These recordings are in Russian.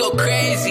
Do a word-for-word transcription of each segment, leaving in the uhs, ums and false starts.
go crazy.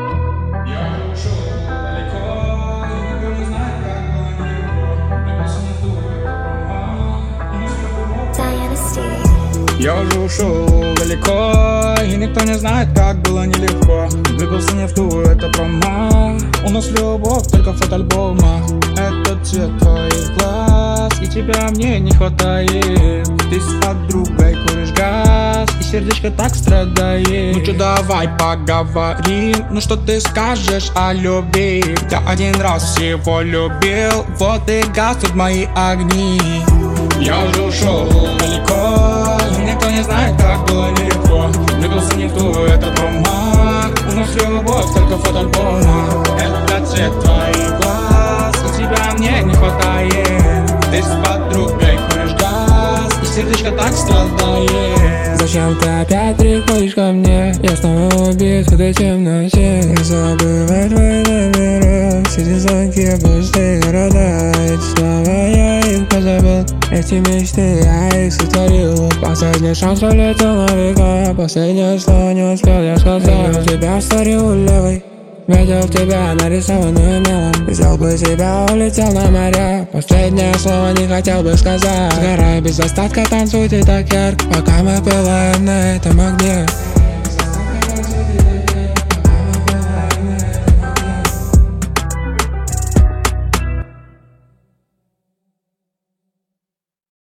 Я уже ушел далеко, и никто не знает, как было нелегко. Влюбился не в ту, это промо. У нас любовь только в фотоальбомах. Это цвет твоих глаз, и тебя мне не хватает. Ты с подругой куришь газ, и сердечко так страдает. Ну чё, давай поговорим, ну что ты скажешь о любви? Я один раз всего любил, вот и гаснут мои огни. Я уже ушел далеко, и никто не знает, как было нелегко. Влюбился не в ту, это промо. У нас любовь только в фотоальбомах. Это цвет твоих глаз, и тебя мне не хватает. Ты с подругой куришь газ, и сердечко так страдает. Зачем ты опять приходишь ко мне? Я снова убит в этой темноте. Не забывай твои номера, все эти звонки, пустые города. Эти слова я их позабыл, эти мечты я их сотворил. Последний шанс пролетел на века, последнее слово не успел я сказать. Видел тебя в стори у левой, видел тебя нарисованную мелом. Взял бы тебя, улетел на моря, последнее слово не хотел бы сказать. Сгорай без остатка, танцуй ты так ярко, пока мы пылаем на этом огне.